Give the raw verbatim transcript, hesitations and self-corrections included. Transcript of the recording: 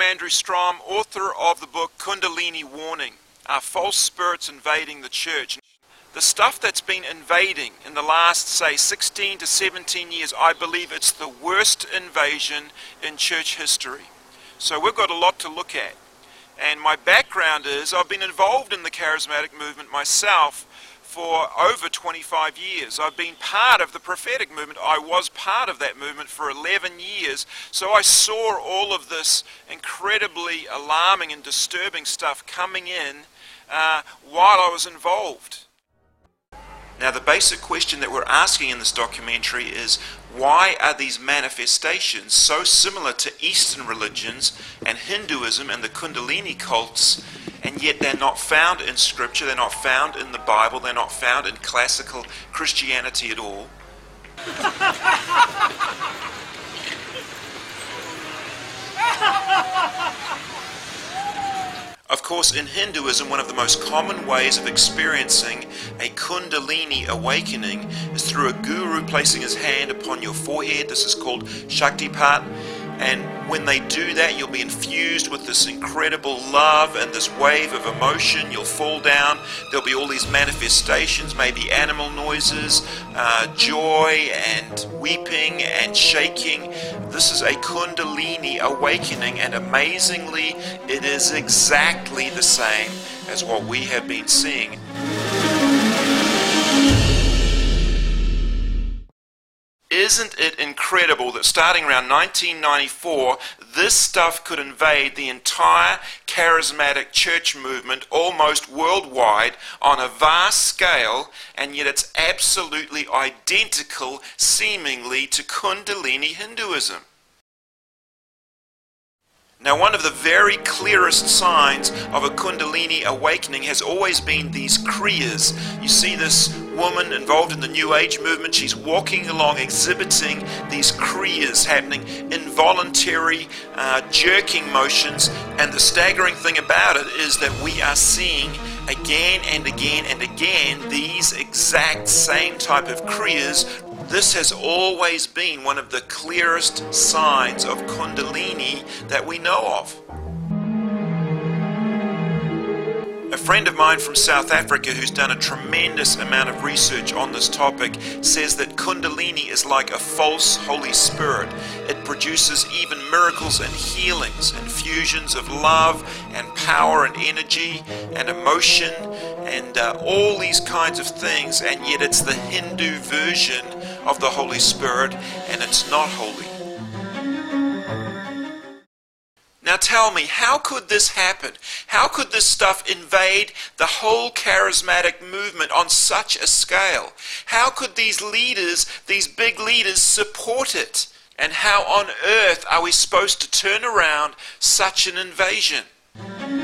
Andrew Strom, author of the book Kundalini Warning, uh, False Spirits Invading the Church. The stuff that's been invading in the last, say, sixteen to seventeen years, I believe it's the worst invasion in church history. So we've got a lot to look at. And my background is I've been involved in the charismatic movement myself for over twenty-five years. I've been part of the prophetic movement. I was part of that movement for eleven years. So I saw all of this incredibly alarming and disturbing stuff coming in uh, while I was involved. Now, the basic question that we're asking in this documentary is, why are these manifestations so similar to Eastern religions and Hinduism and the Kundalini cults, and yet they're not found in Scripture, they're not found in the Bible, they're not found in classical Christianity at all? Of course, in Hinduism, one of the most common ways of experiencing a Kundalini awakening is through a guru placing his hand upon your forehead. This is called Shaktipat. And when they do that, you'll be infused with this incredible love and this wave of emotion. You'll fall down. There'll be all these manifestations, maybe animal noises, uh, joy and weeping and shaking. This is a Kundalini awakening, and amazingly, it is exactly the same as what we have been seeing. Isn't it incredible that starting around nineteen ninety-four, this stuff could invade the entire charismatic church movement almost worldwide on a vast scale, and yet it's absolutely identical, seemingly, to Kundalini Hinduism? Now, one of the very clearest signs of a Kundalini awakening has always been these kriyas. You see this woman involved in the New Age movement, she's walking along exhibiting these kriyas happening, involuntary uh, jerking motions, and the staggering thing about it is that we are seeing again and again and again these exact same type of kriyas. This has always been one of the clearest signs of Kundalini that we know of. A friend of mine from South Africa who's done a tremendous amount of research on this topic says that Kundalini is like a false Holy Spirit. It produces even miracles and healings, infusions of love and power and energy and emotion and uh, all these kinds of things, and yet it's the Hindu version of the Holy Spirit, and it's not holy. Now tell me, how could this happen? How could this stuff invade the whole charismatic movement on such a scale? How could these leaders, these big leaders, support it? And how on earth are we supposed to turn around such an invasion?